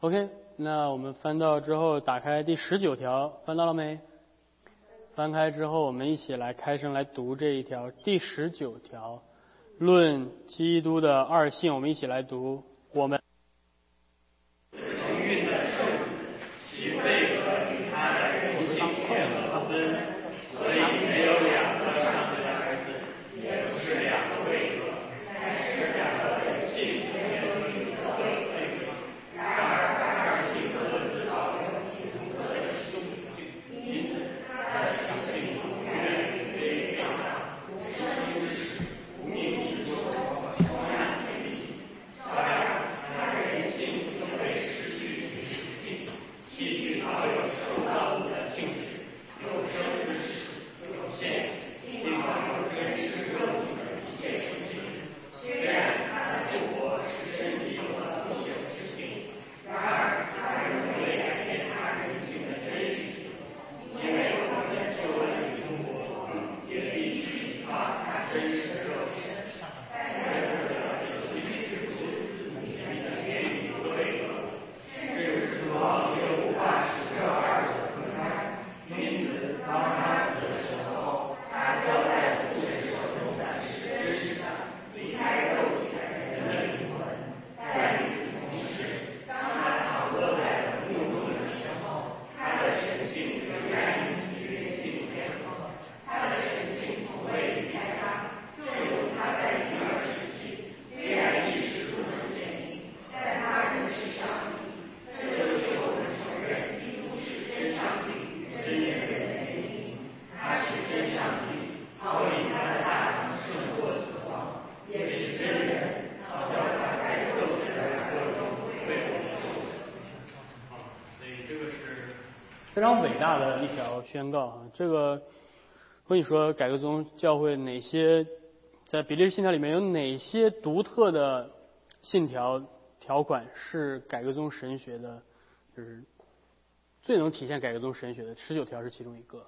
OK， 那我们翻到之后，打开第19条，翻到了没？翻开之后，我们一起来开声来读这一条第19条，论基督的二性，我们一起来读。我们承运的圣子，其位格与他的人性相合分，所以没有两个上帝的儿子，也不是两个位格，但是两个人性也有一个位格。然而二性各自保有其独特的性，因此他的属性永远非变化，无生之始，无命之终，同样天地。照样，他的人性就会失去其属性，继续保有受造物的性质，有生之始，有限，并保有真实肉体的一切属性。虽然他的复活使身体有了不朽之性，然而他仍未改变他人性的真实性，因为我们的救恩与复活也必须依靠他真实的肉身。在这个有其是如此体面的言语和位格，甚至说也无法使这二者分开。因此，当他死的时候，他交在父神手中的是真实的，离开肉体的人的灵魂。但与此同时，当他躺卧在了墓中的时候，他的神性仍然与其人性联合。他的神性从未离开他，就如他在婴儿时期，虽然意识不能显明，但他仍是上帝。这就是我们承认基督是真上帝与真人的原因。他是真上帝，好以他的大能胜过死亡；也是真人，好叫他在肉身的软弱中为我们受死。 所以这个是非常伟大的一条宣告啊！这个或者说改革宗教会哪些在比利时信条里面有哪些独特的信条条款是改革宗神学的，就是最能体现改革宗神学的19条是其中一个。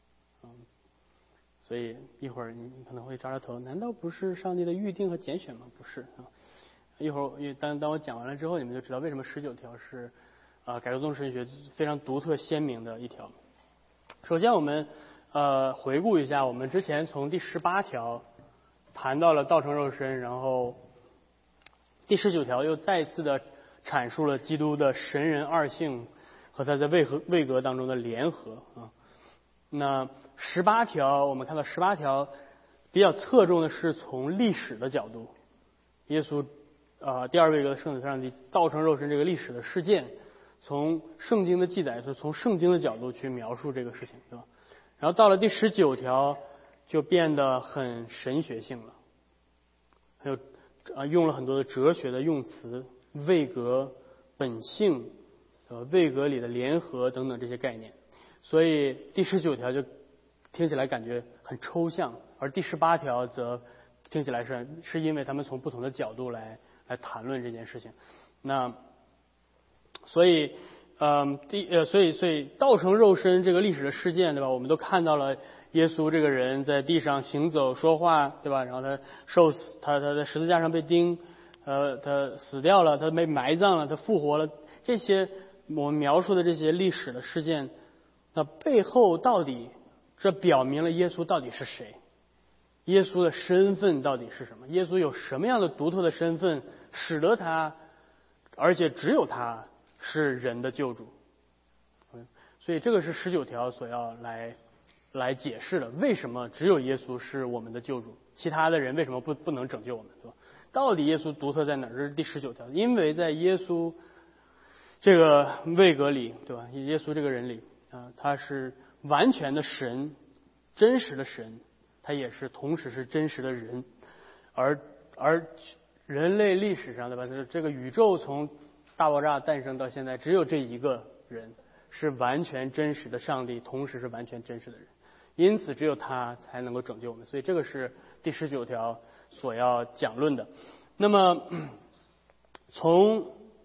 所以一会儿你可能会抓着头，难道不是上帝的预定和拣选吗？不是啊。一会儿当我讲完了之后，你们就知道为什么19条是改革宗神学非常独特鲜明的一条。首先我们回顾一下，我们之前从第18条谈到了道成肉身，然后第19条又再一次的阐述了基督的神人二性和他在位格当中的联合啊。那18条我们看到18条比较侧重的是从历史的角度，耶稣第二位格的圣子上帝道成肉身这个历史的事件，从圣经的记载，就是从圣经的角度去描述这个事情，对吧？然后到了第19条就变得很神学性了，还有用了很多的哲学的用词，位格、本性、位格里的联合等等这些概念，所以第19条就听起来感觉很抽象，而第18条则听起来是因为他们从不同的角度来谈论这件事情。那所以所以道成肉身这个历史的事件，对吧？我们都看到了耶稣这个人在地上行走说话，对吧？然后他受死，他在十字架上被钉，他死掉了，他被埋葬了，他复活了，这些我们描述的这些历史的事件，那背后到底这表明了耶稣到底是谁？耶稣的身份到底是什么？耶稣有什么样的独特的身份，使得他，而且只有他是人的救主？所以这个是19条所要来解释的，为什么只有耶稣是我们的救主，其他的人为什么不能拯救我们，对吧？到底耶稣独特在哪儿？这是第19条，因为在耶稣这个位格里，对吧？耶稣这个人里他是完全的神，真实的神，他也是同时是真实的人，而人类历史上，对吧？这个宇宙从大爆炸诞生到现在，只有这一个人是完全真实的上帝，同时是完全真实的人，因此只有他才能够拯救我们。所以这个是第19条所要讲论的。那么从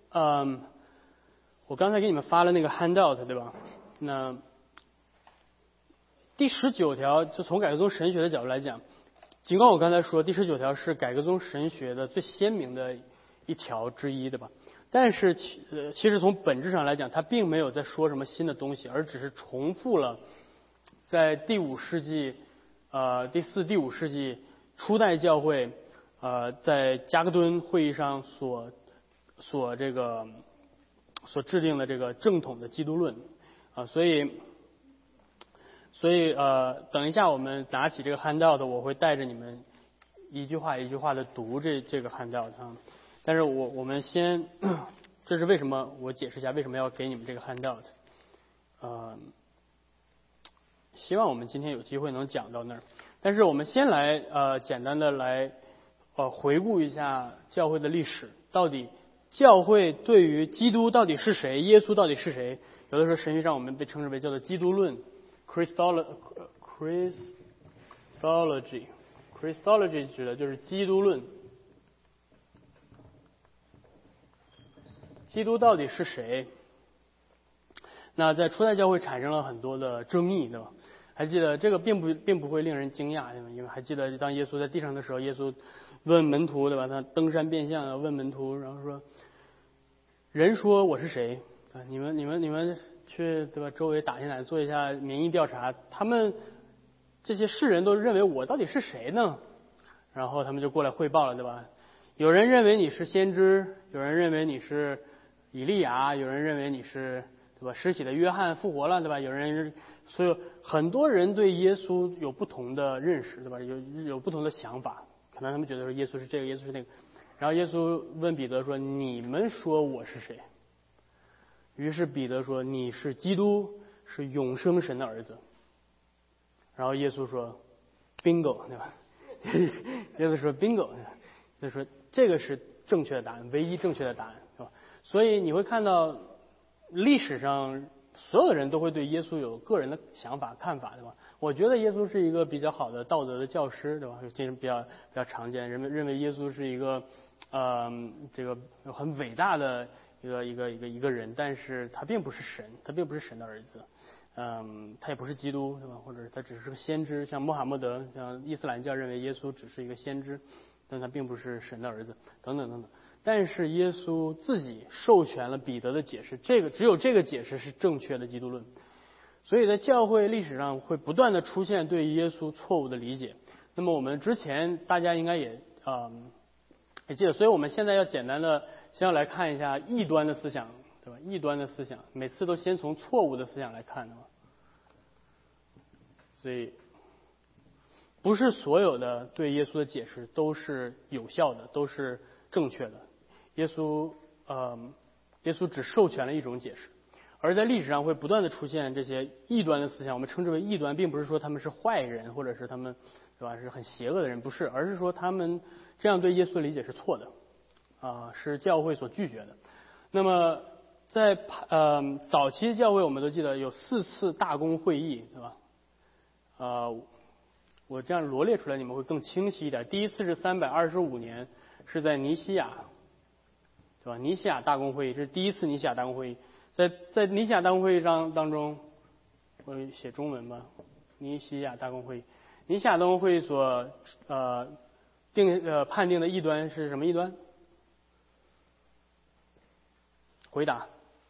我刚才给你们发了那个 handout， 对吧？那第19条就从改革宗神学的角度来讲，尽管我刚才说第19条是改革宗神学的最鲜明的一条之一，对吧？ 但是其实从本质上来讲，他并没有在说什么新的东西，而只是重复了在第4、第5世纪初代教会在加克敦会议上所制定的这个正统的基督论所以等一下我们拿起这个 handout， 我会带着你们一句话一句话的读这个 handout 但是我们先，这是为什么？我解释一下为什么要给你们这个 handout。希望我们今天有机会能讲到那儿。但是我们先来简单的来回顾一下教会的历史，到底教会对于基督到底是谁，耶稣到底是谁？有的时候神学上我们被称之为叫做基督论 ，Christology 指的就是基督论。基督到底是谁？那在初代教会产生了很多的争议，对吧？还记得这个并不会令人惊讶，因为还记得当耶稣在地上的时候，耶稣问门徒，对吧？他登山变相问门徒，然后说：“人说我是谁？你们去对吧？周围打听打听，做一下民意调查，他们这些世人都认为我到底是谁呢？”然后他们就过来汇报了，对吧？有人认为你是先知，有人认为你是以利亚，有人认为你是对吧？施洗的约翰复活了，对吧？所以很多人对耶稣有不同的认识，对吧？有不同的想法，可能他们觉得说耶稣是这个，耶稣是那个。然后耶稣问彼得说：“你们说我是谁？”于是彼得说：“你是基督，是永生神的儿子。”然后耶稣说 ：“Bingo， 对吧？”耶稣说 ：“Bingo。”就说这个是正确的答案，唯一正确的答案，是吧？所以你会看到历史上所有的人都会对耶稣有个人的想法看法，对吧？我觉得耶稣是一个比较好的道德的教师，对吧？这是比较常见，人们认为耶稣是一个这个很伟大的一个人，但是他并不是神，他并不是神的儿子，他也不是基督，对吧？或者他只是个先知，像穆罕默德，像伊斯兰教认为耶稣只是一个先知，但他并不是神的儿子，等等等等。但是耶稣自己授权了彼得的解释，只有这个解释是正确的基督论。所以在教会历史上会不断的出现对耶稣错误的理解。那么我们之前大家应该也记得，所以我们现在要简单的先要来看一下异端的思想，对吧？异端的思想每次都先从错误的思想来看的嘛。所以不是所有的对耶稣的解释都是有效的，都是正确的。耶稣只授权了一种解释，而在历史上会不断的出现这些异端的思想。我们称之为异端，并不是说他们是坏人，或者是他们对吧是很邪恶的人，不是，而是说他们这样对耶稣的理解是错的，是教会所拒绝的。那么在早期的教会，我们都记得有4次大公会议，对吧？我这样罗列出来，你们会更清晰一点。第一次是325年，是在尼西亚，对吧？尼西亚大公会议，这是第一次尼西亚大公会议。在尼西亚大公会议当中，我写中文吧。尼西亚大公会议，尼西亚大公会议所判定的异端是什么异端？回答，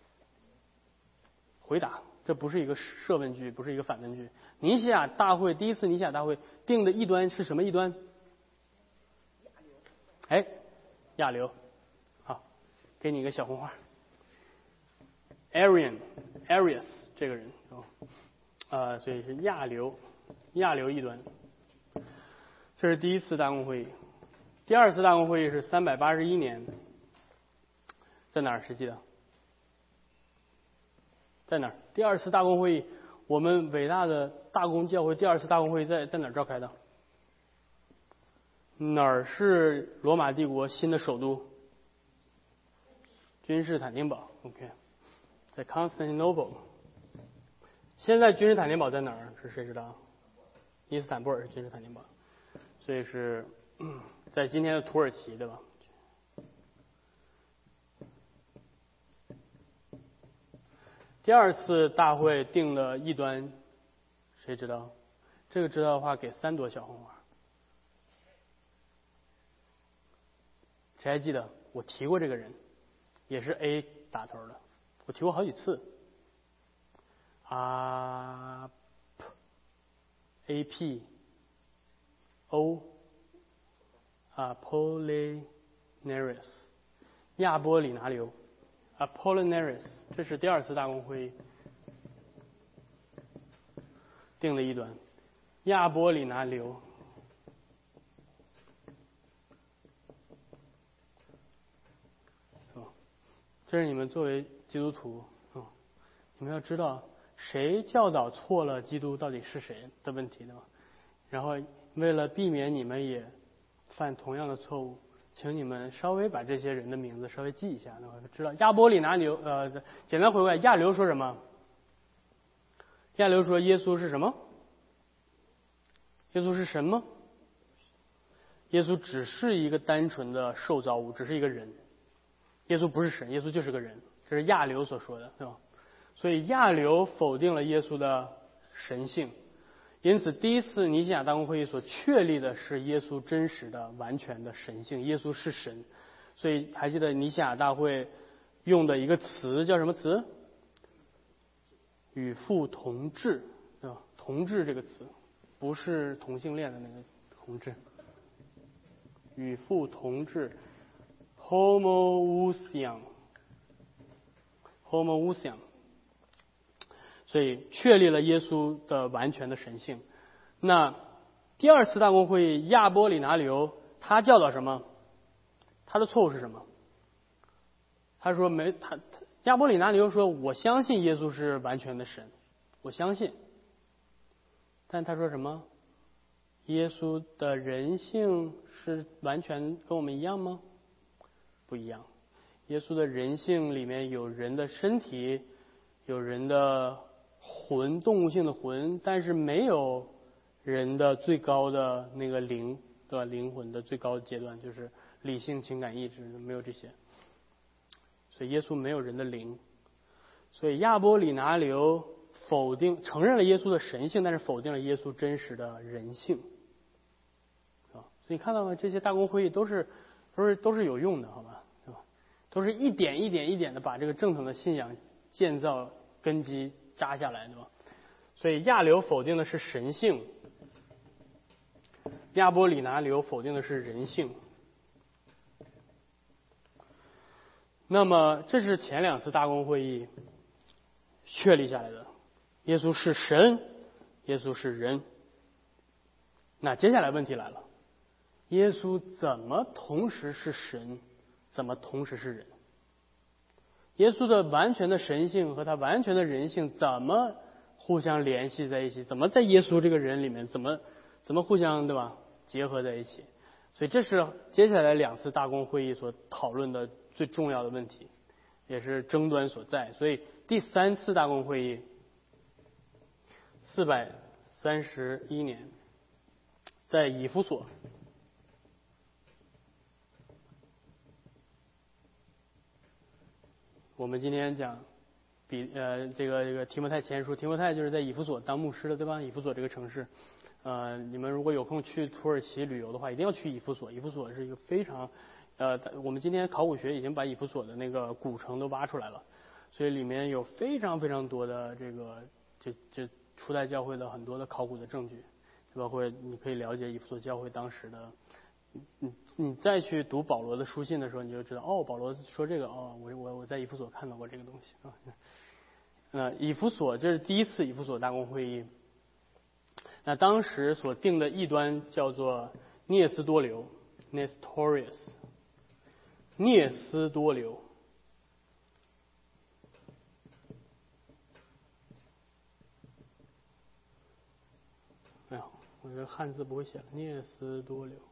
这不是一个设问句，不是一个反问句。尼西亚大会第一次尼西亚大会定的异端是什么异端？亚流。好，给你一个小红花。Arius 这个人所以是亚流异端。这是第一次大公会议。第二次大公会议是381年，在哪儿？谁记得？在哪儿？第二次大公会议，我们伟大的大公教会第二次大公会议在哪儿召开的？哪儿是罗马帝国新的首都？君士坦丁堡。OK， 在 Constantinople。现在君士坦丁堡在哪儿？是谁知道？伊斯坦布尔是君士坦丁堡，所以是在今天的土耳其，对吧？第二次大会定的异端，谁知道？这个知道的话给3朵小红花。谁还记得？我提过这个人， 也是 A 打头的，我提过好几次。AP O Apollinaris 亚波里拿流 Apollinaris， 这是第二次大公会议定的异端，亚波里拿流。这是你们作为基督徒你们要知道谁教导错了基督到底是谁的问题，对吧？然后为了避免你们也犯同样的错误，请你们稍微把这些人的名字稍微记一下，知道亚波里拿流简单回过来，亚流说什么？亚流说耶稣是什么？耶稣是神吗？耶稣只是一个单纯的受造物，只是一个人。耶稣不是神，耶稣就是个人，这是亚流所说的，对吧？所以亚流否定了耶稣的神性，因此第一次尼西亚大公会议所确立的是耶稣真实的完全的神性，耶稣是神。所以还记得尼西亚大会用的一个词叫什么词？与父同治，对吧？同治这个词不是同性恋的那个同治，与父同治 homoousian， 所以确立了耶稣的完全的神性。那第二次大公会议亚波里拿流他教导什么？他的错误是什么？他说亚波里拿流说我相信耶稣是完全的神，我相信。但他说什么？耶稣的人性是完全跟我们一样吗？不一样。耶稣的人性里面有人的身体，有人的魂，动物性的魂，但是没有人的最高的那个灵，对吧？灵魂的最高阶段就是理性、情感、意志，没有这些。所以耶稣没有人的灵。所以亚波里拿流承认了耶稣的神性，但是否定了耶稣真实的人性。所以你看到吗？这些大公会议都是有用的，好吧？对吧？都是一点一点的把这个正统的信仰建造根基扎下来，对吧？所以亚流否定的是神性，亚波里拿流否定的是人性。那么这是前两次大公会议确立下来的，耶稣是神，耶稣是人。那接下来问题来了，耶稣怎么同时是神，怎么同时是人？耶稣的完全的神性和他完全的人性怎么互相联系在一起？怎么在耶稣这个人里面怎么互相，对吧？结合在一起？所以这是接下来两次大公会议所讨论的最重要的问题，也是争端所在。所以第三次大公会议431年在以弗所，我们今天讲这个提摩太前书，提摩太就是在以弗所当牧师的，对吧？以弗所这个城市，你们如果有空去土耳其旅游的话，一定要去以弗所。以弗所是一个非常我们今天考古学已经把以弗所的那个古城都挖出来了，所以里面有非常非常多的这初代教会的很多的考古的证据，包括你可以了解以弗所教会当时的。你再去读保罗的书信的时候，你就知道保罗说这个我在以弗所看到过这个东西啊。以弗所这是第一次以弗所大公会议，那当时所定的异端叫做聂斯多流 （Nestorius）。聂斯多流，哎呀，我这汉字不会写了。聂斯多流。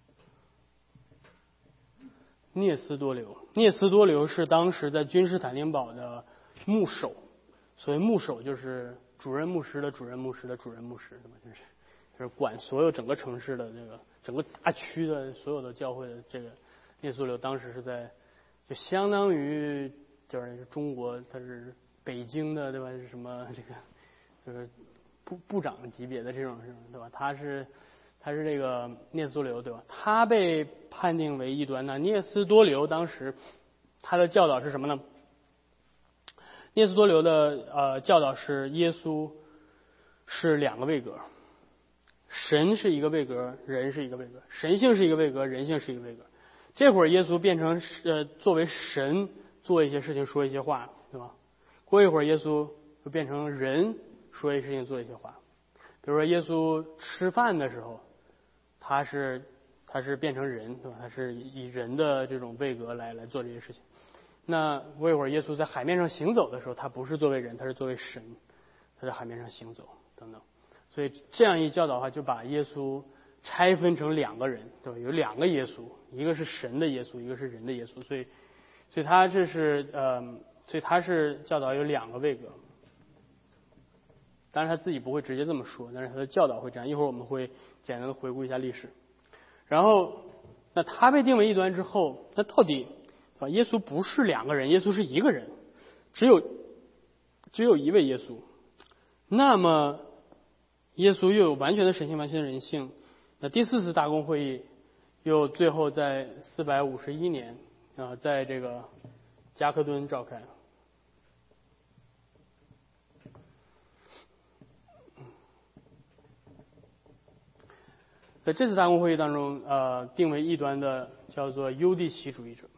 聂斯多流是当时在君士坦丁堡的牧首，所谓牧首就是主任牧师的主任牧师的主任牧师，对吧？就是管所有整个城市的这个整个大区的所有的教会的这个聂斯多流，当时是在就相当于就是中国他是北京的，对吧？是什么这个就是部长级别的这种，对吧？他是这个聂斯多流，对吧？他被判定为异端。那聂斯多流当时他的教导是什么呢？聂斯多留的教导是耶稣是两个位格，神是一个位格，人是一个位格，神性是一个位格，人性是一个位格。这会儿耶稣变成作为神做一些事情，说一些话，对吧？过一会儿耶稣就变成人，说一些事情，做一些话。比如说耶稣吃饭的时候，他是变成人，对吧？他是以人的这种位格来做这些事情。那过一会儿耶稣在海面上行走的时候，他不是作为人，他是作为神，他在海面上行走等等。所以这样一教导的话，就把耶稣拆分成两个人，对吧？有两个耶稣，一个是神的耶稣，一个是人的耶稣。所以他这是所以他是教导有两个位格。当然他自己不会直接这么说，但是他的教导会这样。一会儿我们会简单的回顾一下历史。然后，那他被定为异端之后，那到底耶稣不是两个人，耶稣是一个人，只有一位耶稣。那么耶稣又有完全的神性，完全的人性。那第四次大公会议又最后在451年在这个加克敦召开。在这次大公会议当中，定为异端的叫做优地奇主义者。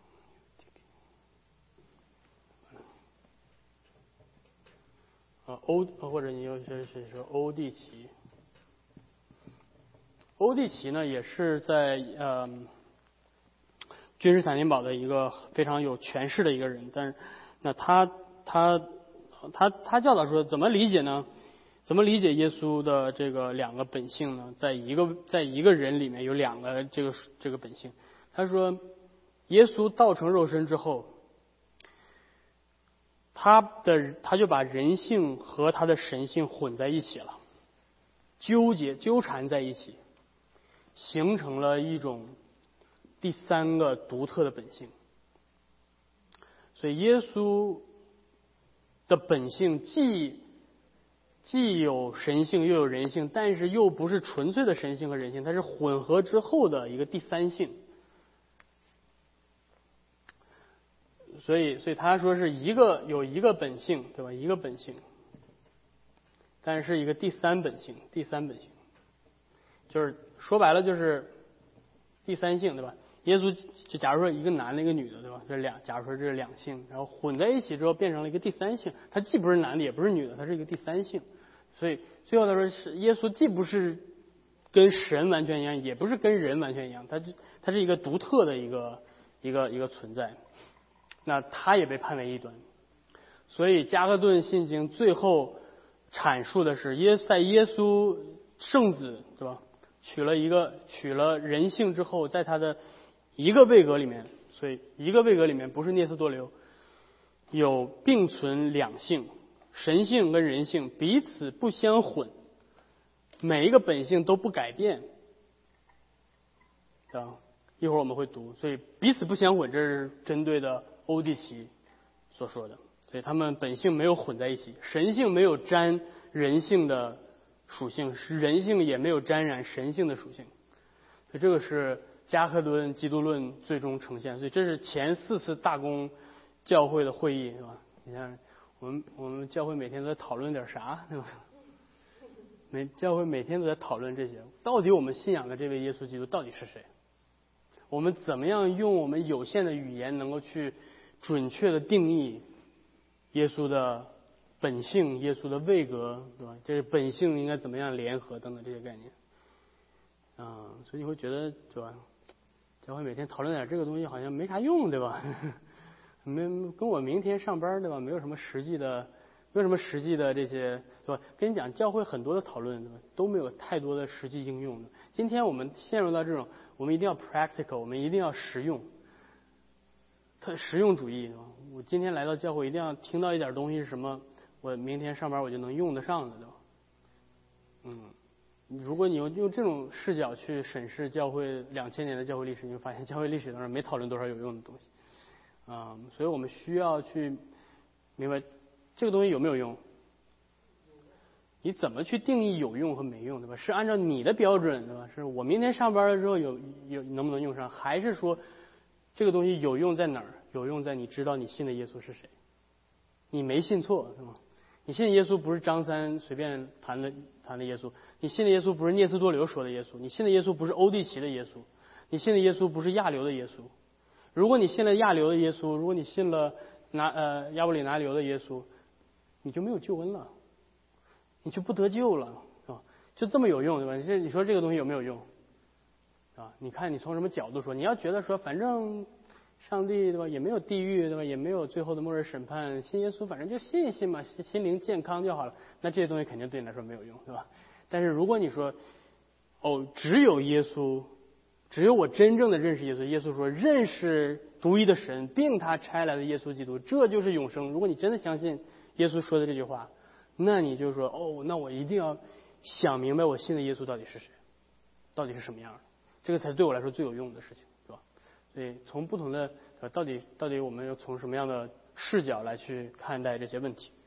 或者你有些是说欧地奇。欧地奇呢，也是在君士坦丁堡的一个非常有权势的一个人，但是那他教导说怎么理解呢？怎么理解耶稣的这个两个本性呢？在一个人里面有两个这个本性。他说，耶稣道成肉身之后，他就把人性和他的神性混在一起了，纠缠在一起，形成了一种第三个独特的本性。所以耶稣的本性既有神性又有人性，但是又不是纯粹的神性和人性，它是混合之后的一个第三性。所以他说是有一个本性，对吧？一个本性，但是一个第三本性，就是说白了就是第三性，对吧？耶稣就假如说一个男的一个女的，对吧？假如说这是两性，然后混在一起之后变成了一个第三性，它既不是男的也不是女的，它是一个第三性。所以最后他说是耶稣既不是跟神完全一样，也不是跟人完全一样，它是一个独特的一个存在。那他也被判为异端。所以加克顿信经最后阐述的是在耶稣圣子，对吧？取了人性之后，在他的一个位格里面，所以一个位格里面不是聂斯多留，有并存两性，神性跟人性彼此不相混，每一个本性都不改变。一会儿我们会读，所以彼此不相混，这是针对的欧地奇所说的。所以他们本性没有混在一起，神性没有沾人性的属性，人性也没有沾染神性的属性。所以这个是加克敦基督论最终呈现。所以这是前4次大公教会的会议，是吧？你看我们教会每天都在讨论点啥，对吧？教会每天都在讨论这些，到底我们信仰的这位耶稣基督到底是谁？我们怎么样用我们有限的语言能够去准确的定义耶稣的本性、耶稣的位格，对吧？这是本性应该怎么样联合等等这些概念。所以你会觉得，对吧？教会每天讨论点这个东西好像没啥用，对吧？跟我明天上班，对吧？没有什么实际的这些，对吧？跟你讲，教会很多的讨论，对吧？都没有太多的实际应用的。今天我们陷入到这种，我们一定要 practical， 我们一定要实用，实用主义，对吧？我今天来到教会，一定要听到一点东西是什么，我明天上班我就能用得上的，对吧？如果你用这种视角去审视教会2000年的教会历史，你会发现教会历史当中没讨论多少有用的东西。所以我们需要去明白这个东西有没有用，你怎么去定义有用和没用，对吧？是按照你的标准，对吧？是我明天上班了之后有能不能用上，还是说这个东西有用在哪儿？ 有用在你知道你信的耶稣是谁，你没信错是吗？你信的耶稣不是张三随便谈的耶稣，你信的耶稣不是聂斯多留说的耶稣，你信的耶稣不是欧地奇的耶稣，你信的耶稣不是亚流的耶稣。如果你信了亚流的耶稣，如果你信了亚布里拿流的耶稣，你就没有救恩了，你就不得救了啊！就这么有用对吧？你说这个东西有没有用啊？你看你从什么角度说？你要觉得说反正上帝对吧，也没有地狱对吧，也没有最后的末日审判，信耶稣反正就信一信嘛，心灵健康就好了。那这些东西肯定对你来说没有用，对吧？但是如果你说只有耶稣，只有我真正的认识耶稣，耶稣说认识独一的神，并他差来的耶稣基督，这就是永生。如果你真的相信耶稣说的这句话，那你就说那我一定要想明白我信的耶稣到底是谁，到底是什么样的，这个才对我来说最有用的事情。所以从不同的到底我们要从什么样的视角来去看待这些问题？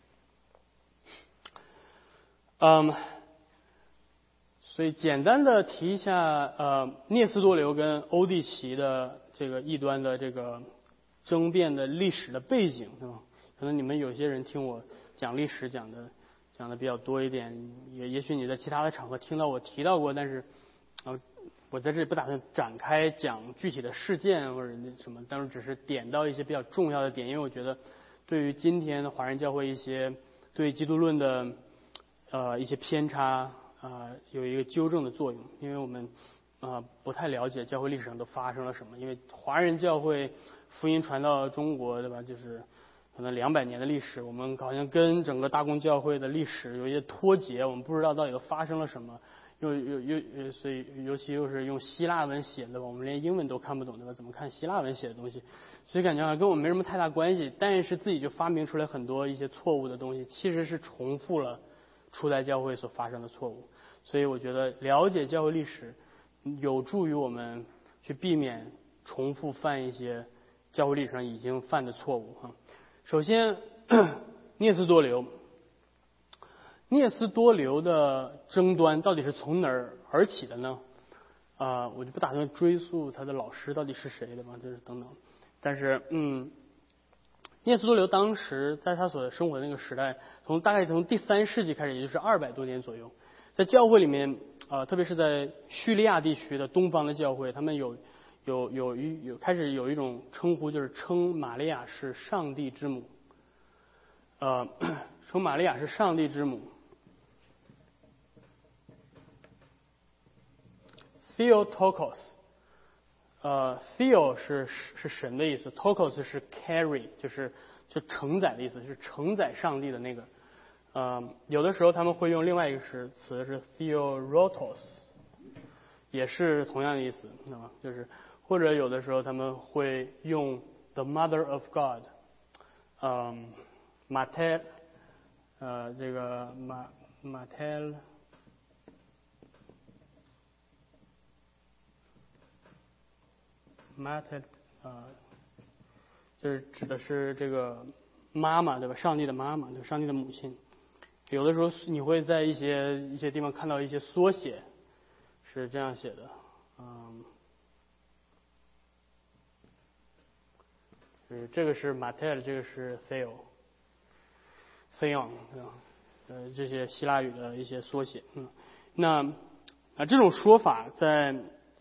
所以简单的提一下聂斯多留跟欧地奇的这个异端的这个争辩的历史的背景，是吧？可能你们有些人听我讲历史讲的比较多一点，也许你在其他的场合听到我提到过，但是我在这里不打算展开讲具体的事件或者什么，但是只是点到一些比较重要的点，因为我觉得对于今天的华人教会一些对基督论的一些偏差有一个纠正的作用，因为我们不太了解教会历史上都发生了什么，因为华人教会福音传到中国对吧，就是可能200年的历史，我们好像跟整个大公教会的历史有一些脱节，我们不知道到底都发生了什么。所以尤其又是用希腊文写的，我们连英文都看不懂对吧？怎么看希腊文写的东西？所以感觉好像跟我们没什么太大关系，但是自己就发明出来很多一些错误的东西，其实是重复了初代教会所发生的错误。所以我觉得了解教会历史有助于我们去避免重复犯一些教会历史上已经犯的错误。首先，聂斯多留的争端到底是从哪儿而起的呢？我就不打算追溯他的老师到底是谁的嘛，就是等等。但是，聂斯多留当时在他所生活的那个时代，大概从第3世纪开始，也就是200多年左右，在教会里面，特别是在叙利亚地区的东方的教会，他们开始有一种称呼，就是称玛利亚是上帝之母，称玛利亚是上帝之母。Theotokos，Theo 是神的意思 ，Tokos 是 carry， 就承载的意思，是承载上帝的那个。有的时候他们会用另外一个词是 Theorotos， 也是同样的意思，就是或者有的时候他们会用 the Mother of God，Mater，这个Mater。Mater， 就是指的是这个妈妈，对吧？上帝的妈妈，对，上帝的母亲。有的时候你会在一些地方看到一些缩写，是这样写的，就是这个是 Mater， 这个是 Theon， 这些希腊语的一些缩写。那这种说法在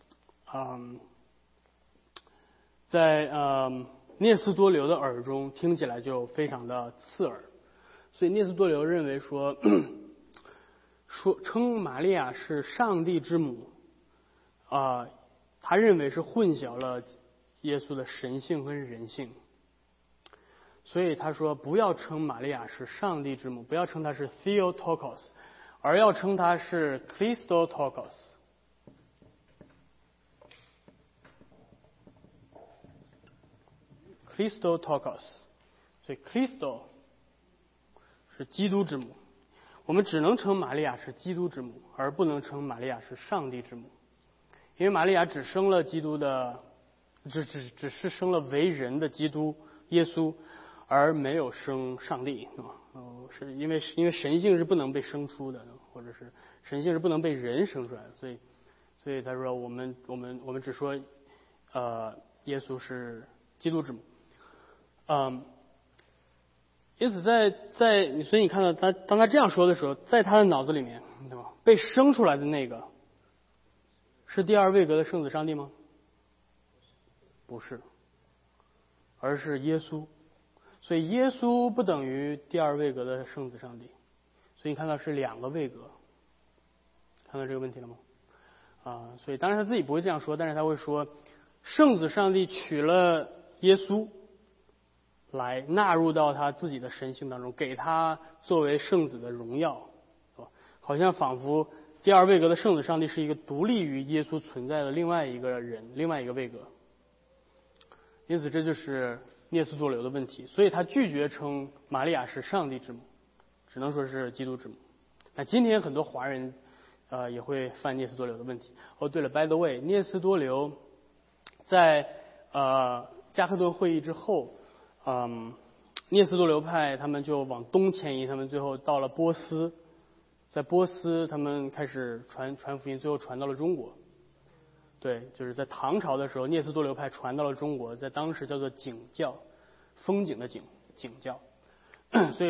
聂斯多留的耳中听起来就非常的刺耳，所以聂斯多留认为说称玛利亚是上帝之母，他认为是混淆了耶稣的神性和人性，所以他说不要称玛利亚是上帝之母，不要称她是 Theotokos， 而要称她是 Christotokos， 所以 Christo 是基督之母，我们只能称玛利亚是基督之母，而不能称玛利亚是上帝之母，因为玛利亚只生了基督的，只是生了为人的基督耶稣，而没有生上帝，是因为神性是不能被生出的，或者是神性是不能被人生出来的，所以他说我们只说耶稣是基督之母。 因此所以你看到当他这样说的时候，在他的脑子里面，对吧？被生出来的那个是第二位格的圣子上帝吗？不是，而是耶稣。所以耶稣不等于第二位格的圣子上帝。所以你看到是两个位格，看到这个问题了吗？所以当然他自己不会这样说，但是他会说，圣子上帝取了耶稣来纳入到他自己的神性当中，给他作为圣子的荣耀，好像仿佛第二位格的圣子上帝是一个独立于耶稣存在的另外一个人，另外一个位格。因此这就是聂斯多留的问题，所以他拒绝称玛利亚是上帝之母，只能说是基督之母。那今天很多华人也会犯聂斯多留的问题。对了 ，by the way， 聂斯多留在加克顿会议之后，聂斯多留派他们就往东迁移，他们最后到了波斯，在波斯他们开始传福音，最后传到了中国。对，就是在唐朝的时候，聂斯多留派传到了中国，在当时叫做景教，风景的景教。所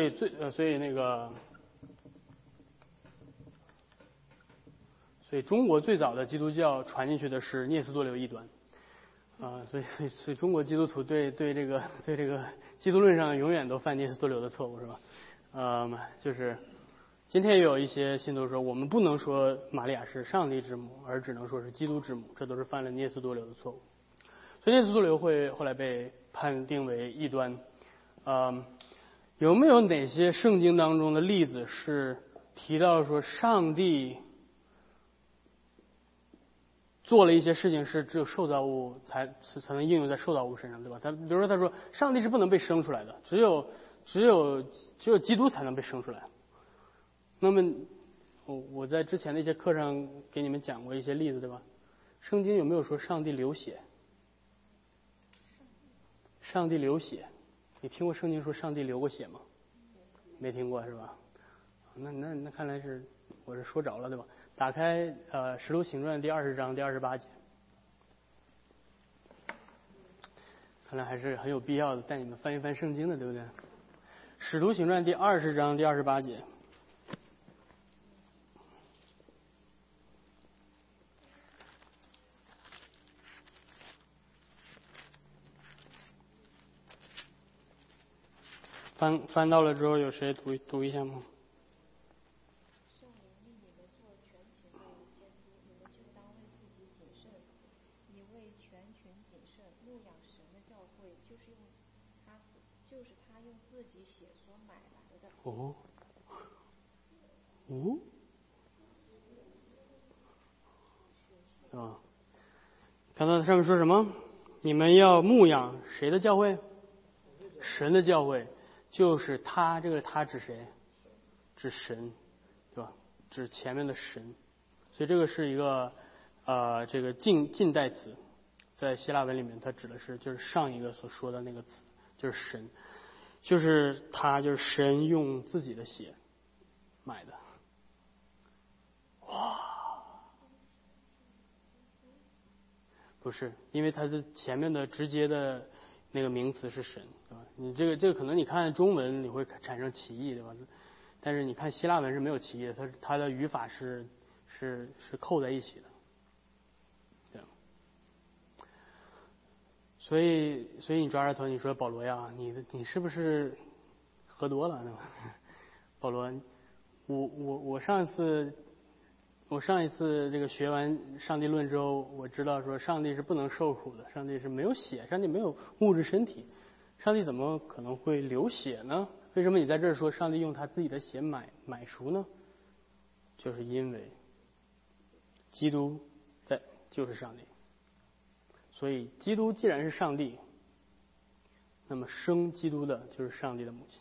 以中国最早的基督教传进去的是聂斯多留异端。所以中国基督徒对这个基督论上永远都犯聂斯多留的错误，是吧？就是今天也有一些信徒说，我们不能说玛利亚是上帝之母，而只能说是基督之母，这都是犯了聂斯多留的错误。所以聂斯多留会后来被判定为异端。有没有哪些圣经当中的例子是提到说上帝做了一些事情是只有受造物才能应用在受造物身上，对吧？比如说他说上帝是不能被生出来的，只有基督才能被生出来。那么我在之前的一些课上给你们讲过一些例子，对吧？圣经有没有说上帝流血？上帝流血，你听过圣经说上帝流过血吗？没听过是吧？那看来是我是说着了，对吧？打开使徒行传第20章第28节，看来还是很有必要的带你们翻一翻圣经的，对不对？使徒行传第20章第28节。翻到了之后，有谁读一下吗？ 圣灵令你们做全群的监督，你们就当为自己谨慎。你为全群谨慎，牧养神的教会，就是他用自己血所买来的。 看到上面说什么？你们要牧养谁的教会？神的教会。就是他，这个他指谁？指神，对吧？指前面的神。所以这个是一个这个近代词，在希腊文里面它指的是就是上一个所说的那个词，就是神，就是他，就是神用自己的血买的。哇！不是，因为它的前面的直接的那个名词是神，对吧？你这个可能你看中文你会产生歧义，对吧？但是你看希腊文是没有歧义的，它的语法是扣在一起的，对。所以你抓着头你说保罗呀，你是不是喝多了，对吧？保罗，我上一次这个学完上帝论之后，我知道说上帝是不能受苦的，上帝是没有血，上帝没有物质身体，上帝怎么可能会流血呢？为什么你在这儿说上帝用他自己的血买赎呢？就是因为基督就是上帝，所以基督既然是上帝，那么生基督的就是上帝的母亲。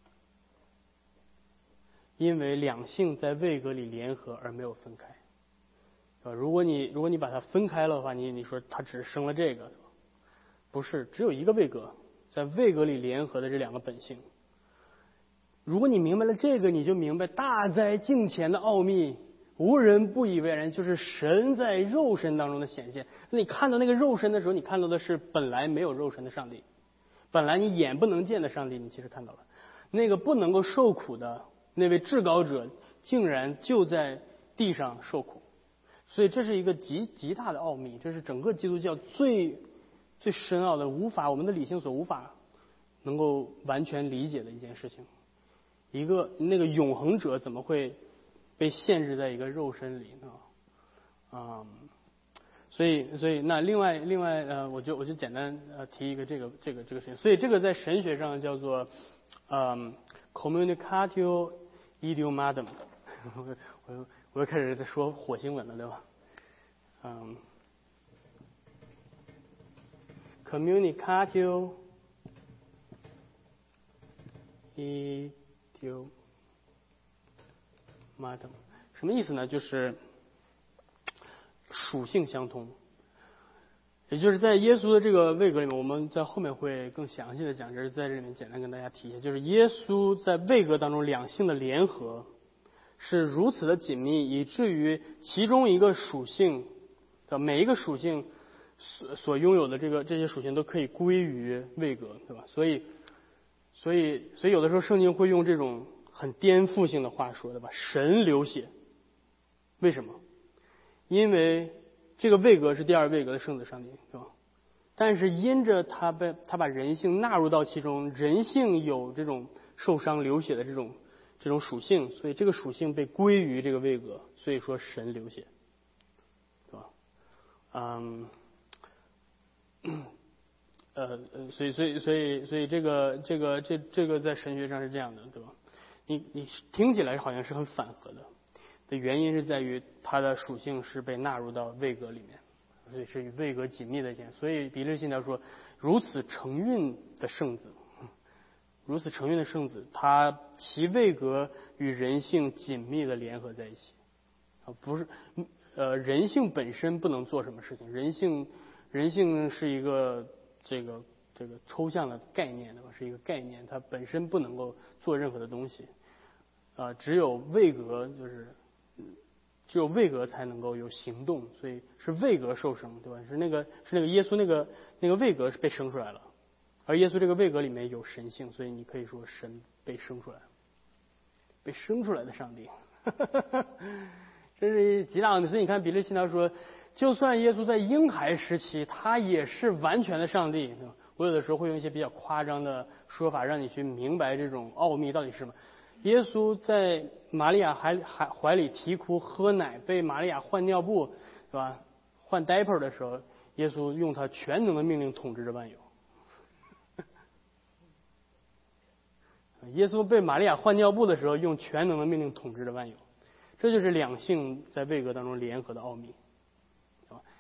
因为两性在位格里联合而没有分开，如果你把它分开了的话，你说它只是生了这个，不是，只有一个位格，在位格里联合的这两个本性。如果你明白了这个，你就明白大在敬虔的奥秘，无人不以为然，就是神在肉身当中的显现。那你看到那个肉身的时候，你看到的是本来没有肉身的上帝， 本来你眼不能见的上帝，你其实看到了；那个不能够受苦的那位至高者，竟然就在地上受苦。所以这是一个极大的奥秘，这是整个基督教最深奥的，我们的理性所无法能够完全理解的一件事情。那个永恒者怎么会被限制在一个肉身里呢？所以那另外我就简单提一个这个事情。所以这个在神学上叫做communicatio idiomatum。我又开始在说火星文了，对吧？communicatio idiomatum 什么意思呢？就是属性相通，也就是在耶稣的这个位格里面，我们在后面会更详细的讲，这是在这里面简单跟大家提一下，就是耶稣在位格当中两性的联合是如此的紧密，以至于其中一个属性的每一个属性所拥有的这些属性都可以归于位格，对吧？所以有的时候圣经会用这种很颠覆性的话说，对吧？神流血，为什么？因为这个位格是第二位格的圣子上帝，是吧？但是因着他把人性纳入到其中，人性有这种受伤流血的这种属性，所以这个属性被归于这个位格，所以说神流血，是吧？所以这个在神学上是这样的，对吧？你听起来好像是很反合的原因是在于它的属性是被纳入到位格里面，所以是与位格紧密的间。所以比勒信条说，如此承运的圣子，它其位格与人性紧密的联合在一起，不是人性本身不能做什么事情，人性是一个这个抽象的概念，对吧？是一个概念，它本身不能够做任何的东西，只有位格才能够有行动，所以是位格受生，对吧？是那个耶稣那个位格是被生出来了，而耶稣这个位格里面有神性，所以你可以说神被生出来，被生出来的上帝，这是极大的。所以你看比勒信条说，就算耶稣在婴孩时期，他也是完全的上帝。我有的时候会用一些比较夸张的说法，让你去明白这种奥秘到底是什么。耶稣在玛利亚怀里啼哭喝奶，被玛利亚换尿布，是吧？换 diaper 的时候，耶稣用他全能的命令统治着万有。耶稣被玛利亚换尿布的时候，用全能的命令统治着万有。这就是两性在位格当中联合的奥秘，是吧？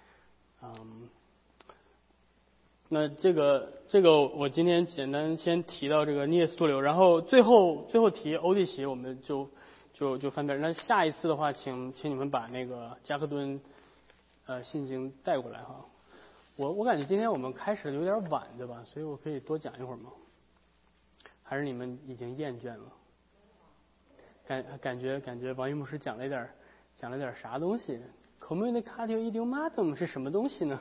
那这个我今天简单先提到这个涅斯多留，然后最后提欧地奇，我们就翻篇。那下一次的话，请你们把那个加克敦信经带过来哈。我感觉今天我们开始的有点晚，对吧？所以我可以多讲一会儿吗？还是你们已经厌倦了？感觉王玉牧师讲了点啥东西 ？communicatio idiomatum 是什么东西呢？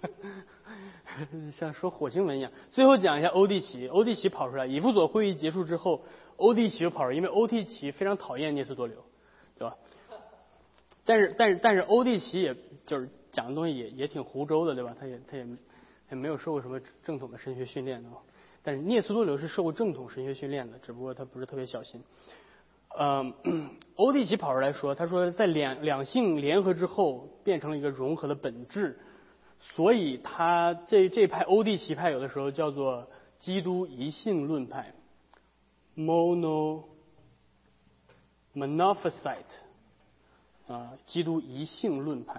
像说火星文一样。最后讲一下欧地奇跑出来，以弗所会议结束之后，欧地奇就跑出来，因为欧地奇非常讨厌涅斯多留，对吧？但是欧地奇也就是讲的东西也挺胡诌的，对吧？他也没有受过什么正统的神学训练的，但是涅斯多留是受过正统神学训练的，只不过他不是特别小心。欧地奇跑出来说，他说在两性联合之后变成了一个融合的本质，所以他这派欧地奇派有的时候叫做基督一性论派 monophysite 基督一性论派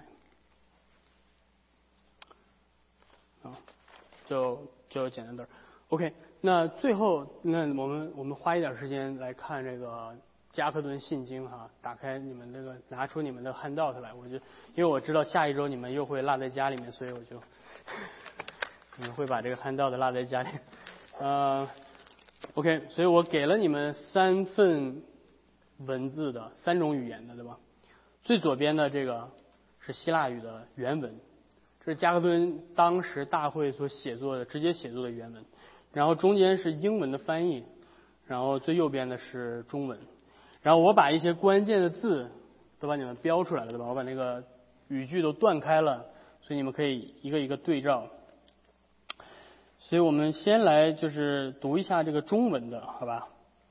就简单点 OK。那最后那我们花一点时间来看这个加克敦信经哈，打开你们这个拿出你们的 handout 来，因为我知道下一周你们又会落在家里面，所以你们会把这个 handout 落在家里。OK， 所以我给了你们3份文字的3种语言的，对吧？最左边的这个是希腊语的原文，这是加克敦当时大会所直接写作的原文。 然后中间是英文的翻译，然后最右边的是中文。然后我把一些关键的字都把你们标出来了，对吧？我把那个语句都断开了，所以你们可以一个一个对照。所以我们先来就是读一下这个中文的，好吧？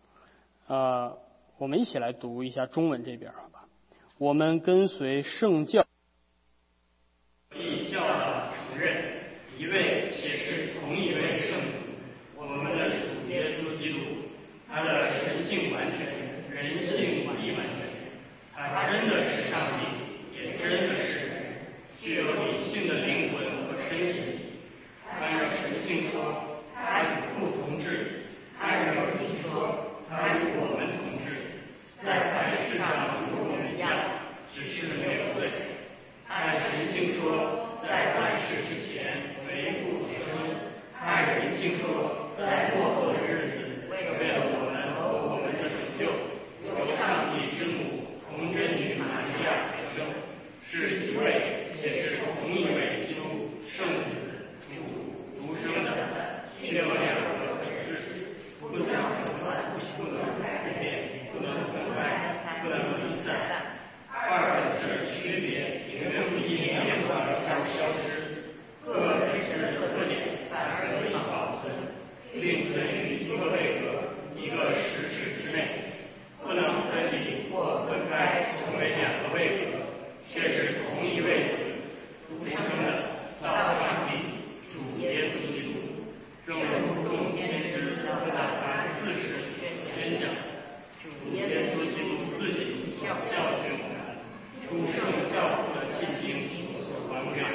我们一起来读一下中文这边，好吧？我们跟随圣教。 以教导承认一位且是同一位圣主，我们的主耶稣基督，他的神性完全，人性亦完全。他真的是上帝，也真的是人，具有理性的灵魂和身体。按照神性说，他与父同治；按照性说，他与我们同治，在凡事上与我们一样，只是没有罪。按神性说，在万事之前为父所生；按人性说，在末后的日子为了我们和我们的拯救，由上帝之母童真女玛利亚所生，是一位且是同一位基督，圣子，主，独生的，具有两个本质，不相混乱，不能改变，不能分开，不能离散。二本质的区别绝不因变化而消失，各本质的特点反而可以保存，并存于一个位格、一个实质之内，不能分离或分开成为两个位格，却是同一位子，独生的，道上帝，主耶稣基督。正如众先知都打发自始宣讲，主耶稣基督自己教训我们。诸圣教父的信经所还原。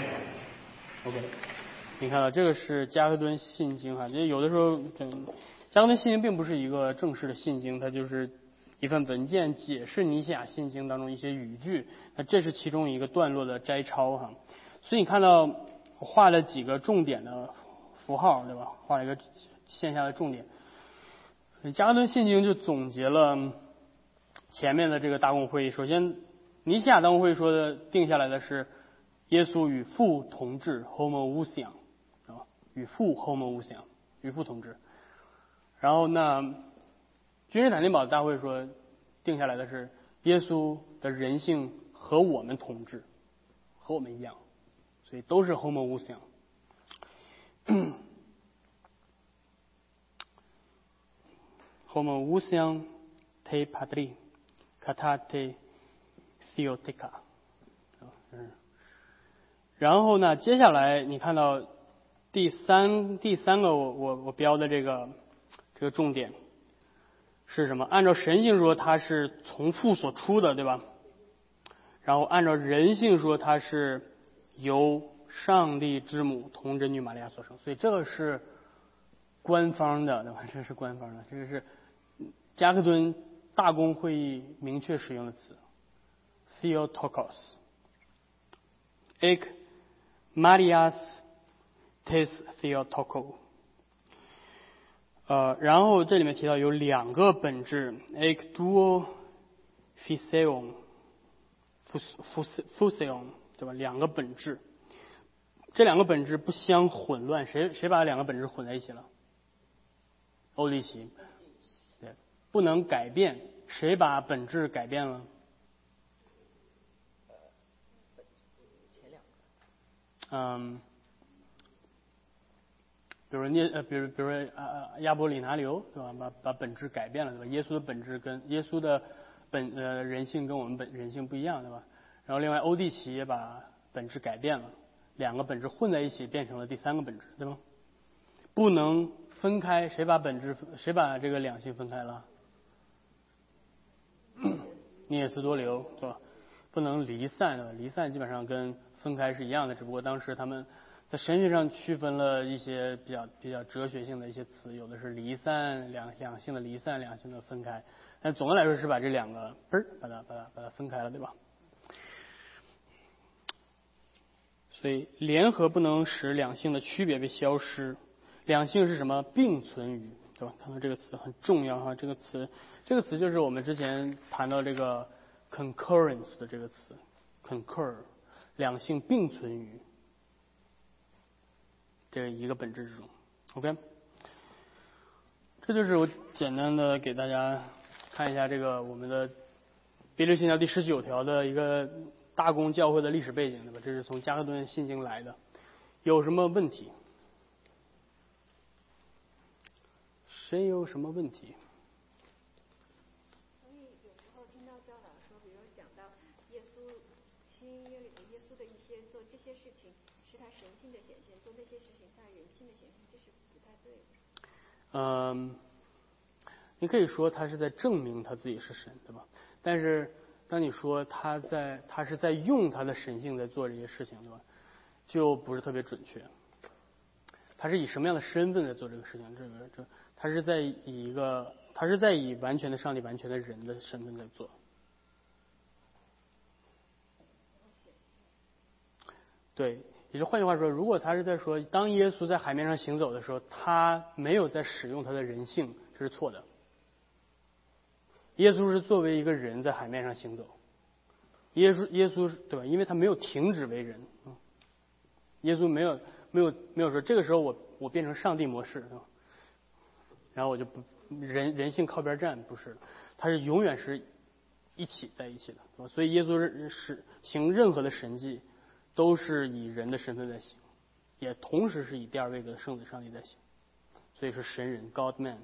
OK， 你看到这个是加克敦信经哈，就有的时候，加克敦信经并不是一个正式的信经，它就是一份文件解释尼西亚信经当中一些语句。那这是其中一个段落的摘抄哈。所以你看到我画了几个重点的符号，对吧？画了一个线下的重点。加克敦信经就总结了前面的这个大公会议。首先，尼西亚大公会说的定下来的是耶稣与父同治 ，homoousion， 啊，与父 homoousion， 与父同治。然后呢，君士坦丁堡大会说定下来的是耶稣的人性和我们同治，和我们一样，所以都是 homoousion。homoousion te patri katate theotica。然后呢，接下来你看到第三个我标的这个重点是什么？按照神性说，它是从父所出的，对吧？然后按照人性说，它是由上帝之母童真女玛利亚所生，所以这个是官方的，对吧？这是官方的，这个是加克敦大公会议明确使用的词 ，Theotokos。ek Marias tes Theotoko。然后这里面提到有两个本质 ek duo physeon fuseon， 对吧？两个本质，这两个本质不相混乱，谁把两个本质混在一起了？欧利奇，对，不能改变，谁把本质改变了？比如亚波里拿流，对吧？把本质改变了，对吧？耶稣的本质跟耶稣的人性跟我们人性不一样，对吧？然后另外欧蒂奇也把本质改变了，两个本质混在一起变成了第三个本质，对吗？不能分开，谁把这个两性分开了？涅耶斯多留，对吧？不能离散，对吧？离散基本上跟分开是一样的，只不过当时他们在神学上区分了一些比较哲学性的一些词，有的是离散，两性的离散，两性的分开，但总的来说是把这两个把它分开了，对吧？所以联合不能使两性的区别被消失，两性是什么？并存于，对吧？看到这个词很重要哈，这个词就是我们之前谈到这个 concurrence 的这个词 concur， 两性并存于这一个本质之中。OK， 这就是我简单的给大家看一下这个我们的腓立信条第19条的一个大公教会的历史背景，对吧？这是从加克顿信经来的。有什么问题？谁有什么问题？ 所以有时候听到教导说，比如讲到耶稣新约里的耶稣的一些做这些事情是他神性的显现，做那些事情他人性的显现，这是不太对的。 你可以说他是在证明他自己是神，对吧？但是当你说他是在用他的神性在做这些事情，对吧？就不是特别准确。他是以什么样的身份在做这个事情？他是在以完全的上帝、完全的人的身份在做。对，也就换句话说，如果他是在说，当耶稣在海面上行走的时候，他没有在使用他的人性，这是错的。耶稣是作为一个人在海面上行走，耶稣对吧？因为他没有停止为人，耶稣没有说这个时候我变成上帝模式，然后我就不人性靠边站，不是，他是永远是一起在一起的，对吧？所以耶稣是行任何的神迹，都是以人的身份在行，也同时是以第二位格的圣子上帝在行，所以是神人 God Man。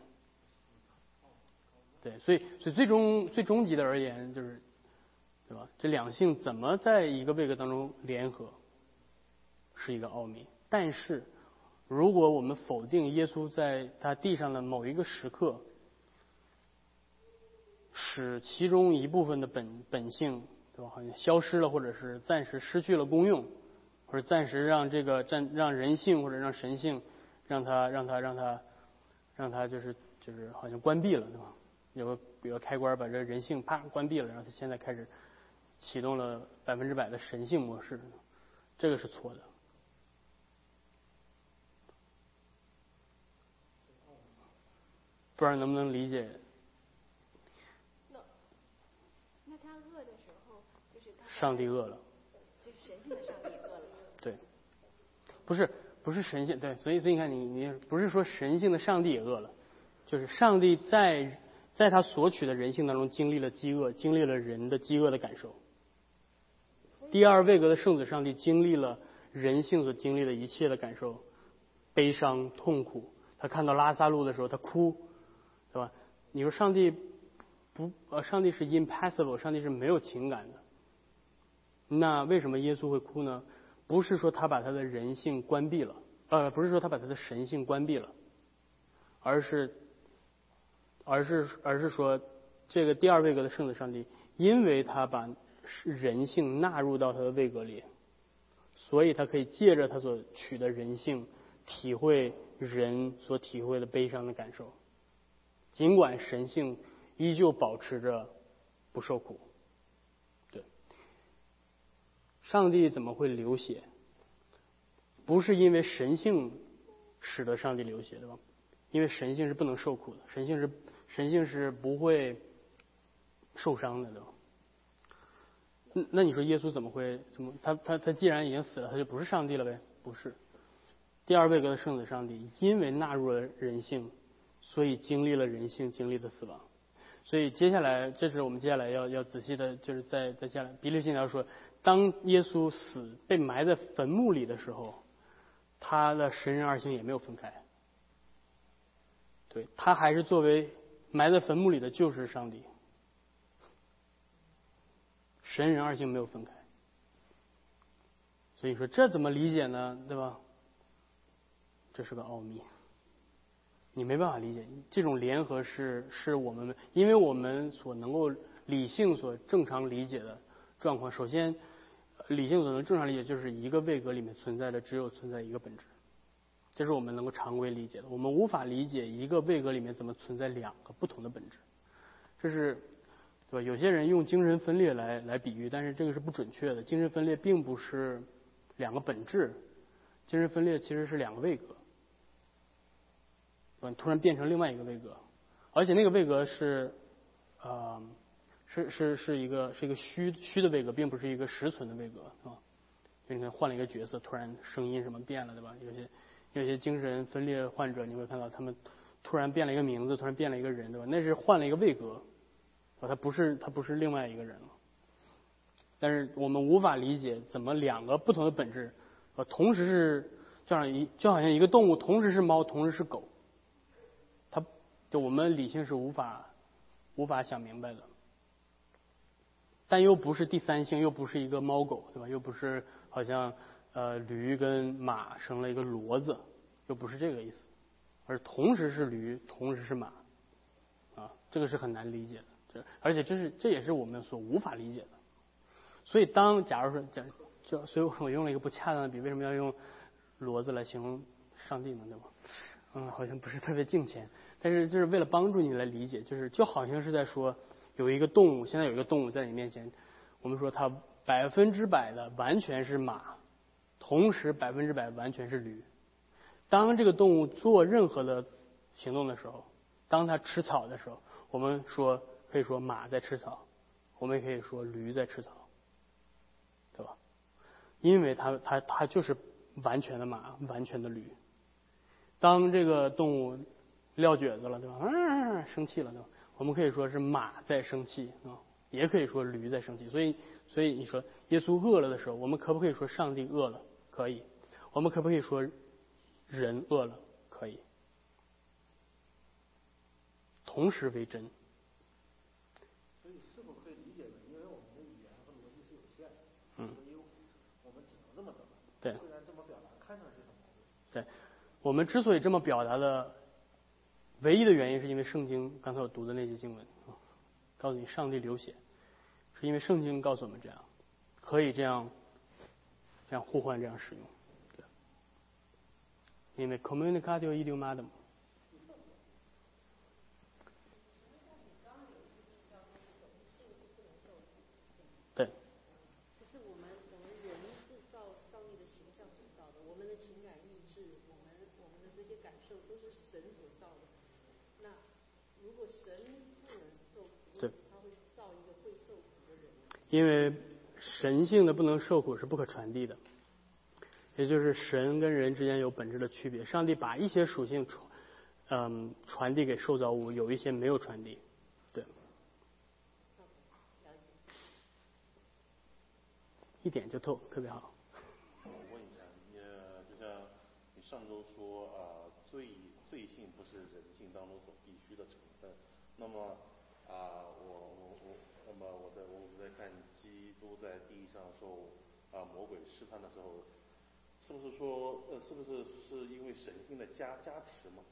对，所以最终极的而言，就是，对吧？这两性怎么在一个位格当中联合，是一个奥秘。但是，如果我们否定耶稣在他地上的某一个时刻，使其中一部分的本性，对吧？好像消失了，或者是暂时失去了功用，或者暂时让让人性或者让神性，让它就是好像关闭了，对吧？比如开关把这人性啪关闭了，然后它现在开始启动了100%的神性模式，这个是错的。不知道能不能理解？ 那他饿的时候，就是上帝饿了， 就是神性的上帝饿了。 对，不是神性，对，所以你看你不是说神性的上帝也饿了，就是上帝在他所取的人性当中经历了饥饿，经历了人的饥饿的感受。第二位格的圣子上帝经历了人性所经历的一切的感受，悲伤、痛苦。他看到拉撒路的时候，他哭，对吧？你说上帝是 impassible， 上帝是没有情感的。那为什么耶稣会哭呢？不是说他把他的人性关闭了，不是说他把他的神性关闭了，而是说，这个第二位格的圣子上帝，因为他把人性纳入到他的位格里，所以他可以借着他所取的人性，体会人所体会的悲伤的感受，尽管神性依旧保持着不受苦。对，上帝怎么会流血？不是因为神性使得上帝流血，对吧？因为神性是不能受苦的，神性是不会受伤的，对吧？那你说耶稣怎么他既然已经死了，他就不是上帝了呗？不是，第二位格的圣子上帝因为纳入了人性，所以经历了人性经历的死亡。所以接下来，这是我们接下来要仔细的，就是在接下来腓立信条说，当耶稣死被埋在坟墓里的时候，他的神人二性也没有分开。对，他还是作为埋在坟墓里的救世上帝，神人二性没有分开。所以说这怎么理解呢？对吧？这是个奥秘，你没办法理解。这种联合是我们因为我们所能够理性所正常理解的状况。首先，理性所能正常理解就是一个位格里面只有存在一个本质。这是我们能够常规理解的，我们无法理解一个位格里面怎么存在两个不同的本质，这是对吧？有些人用精神分裂来比喻，但是这个是不准确的。精神分裂并不是两个本质，精神分裂其实是两个位格，突然变成另外一个位格，而且那个位格是一个虚的位格，并不是一个实存的位格，是吧？就你看换了一个角色，突然声音什么变了，对吧？有些精神分裂患者，你会看到他们突然变了一个名字，突然变了一个人，对吧？那是换了一个位格，他不是另外一个人了。但是我们无法理解怎么两个不同的本质，同时是就好像一个动物同时是猫，同时是狗，就我们理性是无法想明白的。但又不是第三性，又不是一个猫狗，对吧？又不是好像驴跟马生了一个骡子，又不是这个意思，而同时是驴，同时是马，啊，这个是很难理解的，而且这也是我们所无法理解的。所以假如说所以我用了一个不恰当的比，为什么要用骡子来形容上帝呢？对吧？好像不是特别敬虔，但是就是为了帮助你来理解，就好像是在说。有一个动物，现在有一个动物在你面前，我们说它100%的完全是马，同时100%完全是驴。当这个动物做任何的行动的时候，当它吃草的时候，我们可以说马在吃草，我们也可以说驴在吃草，对吧？因为它就是完全的马，完全的驴。当这个动物撂蹶子了，对吧？生气了，对吧？我们可以说是马在生气啊，也可以说驴在生气。所以你说耶稣饿了的时候，我们可不可以说上帝饿了？可以。我们可不可以说人饿了？可以。同时为真。 所以是否可以理解为，因为我们的语言和逻辑是有限的，所以我们只能这么表达。 对。 虽然这么表达看上去很矛盾。 对，我们之所以这么表达的。唯一的原因是因为圣经刚才我读的那节经文告诉你上帝流血，是因为圣经告诉我们这样可以这样互换这样使用，对，因为 communicatio idiomatum。对。 可是我们人是照上帝的形象所造的，我们的情感意志，我们的这些感受都是神所造的。那如果神不能受苦， 对， 他会造一个会受苦的人。 因为神性的不能受苦是不可传递的，也就是神跟人之间有本质的区别。上帝把一些属性传递给受造物，有一些没有传递。对。一点就透，特别好。 我问一下，就像你上周说罪性不是人性当中所必须的成分。那么我在看基督在地上受魔鬼试探的时候，是不是说是因为神性的加持吗？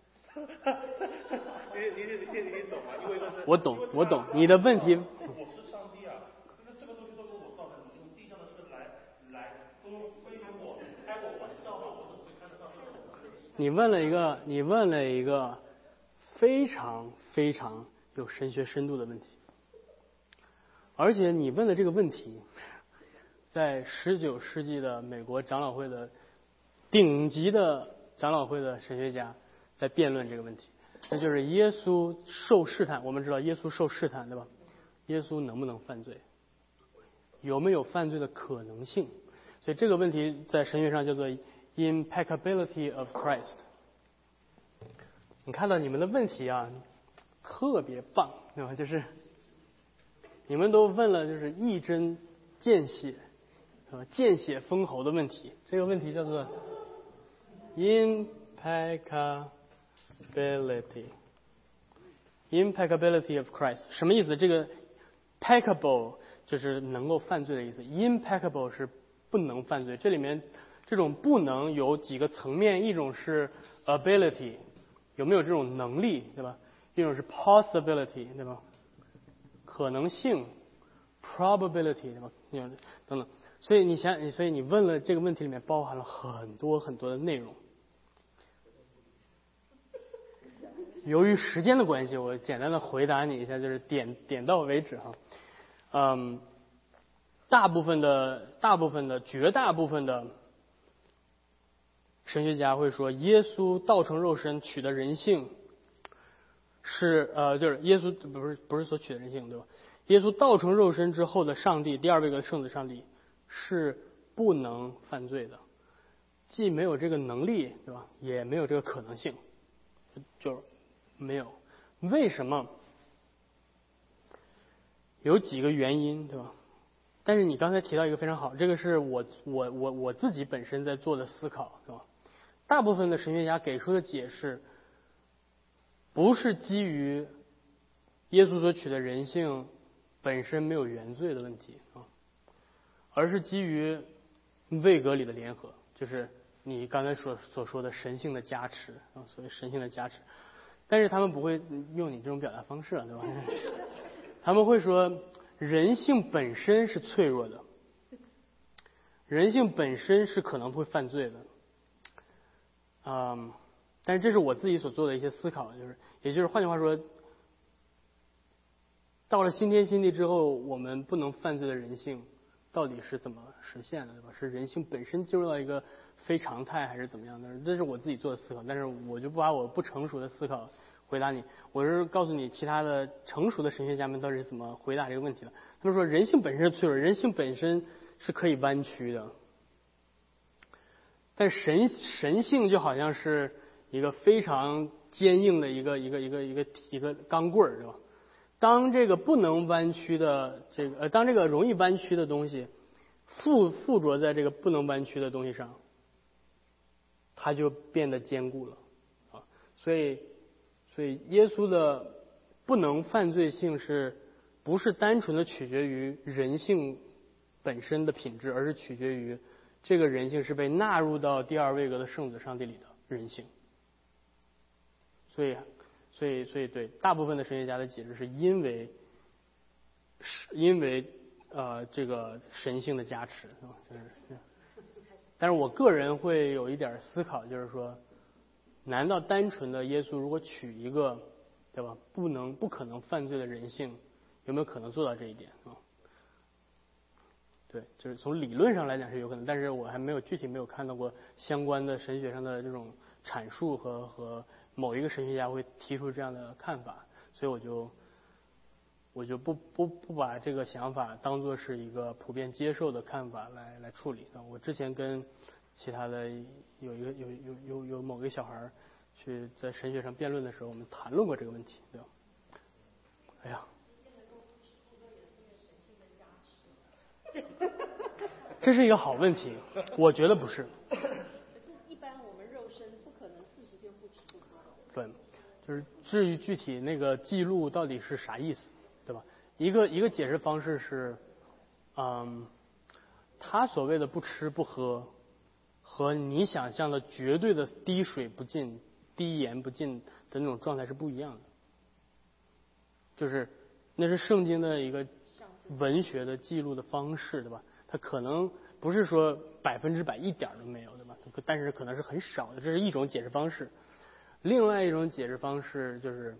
你懂吗？因为我懂你的问题。 我是上帝啊，这个东西都是我造的，你用地上的事来非我开我玩笑嘛，我怎么会看得上这种？ 你问了一个非常非常有神学深度的问题，而且你问的这个问题，在19世纪的美国长老会的顶级的长老会的神学家在辩论这个问题，那就是耶稣受试探。我们知道耶稣受试探，对吧？耶稣能不能犯罪？有没有犯罪的可能性？所以这个问题在神学上叫做 impeccability of Christ。你看到你们的问题啊，特别棒，对吧？就是你们都问了就是一针见血，是吧？见血封喉的问题。这个问题叫做 impeccability of Christ。 什么意思？这个 peccable 就是能够犯罪的意思， impeccable 是不能犯罪。这里面这种不能有几个层面，一种是 ability， 有没有这种能力，对吧？一种是 possibility， 对吧？可能性 probability， 对吧？等等。所以你问了这个问题里面包含了很多很多的内容。由于时间的关系，我简单的回答你一下，就是点到为止哈。绝大部分的神学家会说，耶稣道成肉身取的人性是就是耶稣不是所取的人性，对吧？耶稣道成肉身之后的上帝，第二位的圣子上帝是不能犯罪的，既没有这个能力，对吧？也没有这个可能性，就是没有。为什么？有几个原因，对吧？但是你刚才提到一个非常好，这个是我自己本身在做的思考，对吧？大部分的神学家给出的解释，不是基于耶稣所取的人性本身没有原罪的问题啊，而是基于位格里的联合，就是你刚才所说的神性的加持啊，所谓神性的加持。但是他们不会用你这种表达方式，对吧？他们会说人性本身是脆弱的，人性本身是可能会犯罪的。但是这是我自己所做的一些思考，也就是换句话说，到了新天新地之后，我们不能犯罪的人性到底是怎么实现的，对吧？是人性本身进入到一个非常态，还是怎么样的？这是我自己做的思考，但是我就不把我不成熟的思考回答你，我是告诉你其他的成熟的神学家们到底是怎么回答这个问题的。他们说人性本身是脆弱，人性本身是可以弯曲的，但神性就好像是一个非常坚硬的一个钢棍儿，对吧？当这个不能弯曲的当这个容易弯曲的东西附着在这个不能弯曲的东西上，它就变得坚固了啊。所以耶稣的不能犯罪性不是单纯的取决于人性本身的品质，而是取决于这个人性是被纳入到第二位格的圣子上帝里的人性。所以对大部分的神学家的解释是因为这个神性的加持，但是我个人会有一点思考，就是说，难道单纯的耶稣如果取一个，对吧，不可能犯罪的人性，有没有可能做到这一点啊？对，就是从理论上来讲是有可能，但是我还具体没有看到过相关的神学上的这种阐述和某一个神学家会提出这样的看法，所以我就不把这个想法当作是一个普遍接受的看法来处理。我之前跟其他的有某个小孩去在神学上辩论的时候，我们谈论过这个问题，对吧？哎呀，这是一个好问题，我觉得不是。 可是，一般我们肉身不可能40天不吃不喝。 对，就是至于具体那个记录到底是啥意思，对吧？一个解释方式是，他所谓的不吃不喝，和你想象的绝对的滴水不进、滴盐不进的那种状态是不一样的。就是那是圣经的一个文学的记录的方式，对吧？它可能不是说100%一点都没有，对吧？但是可能是很少的，这是一种解释方式。另外一种解释方式就是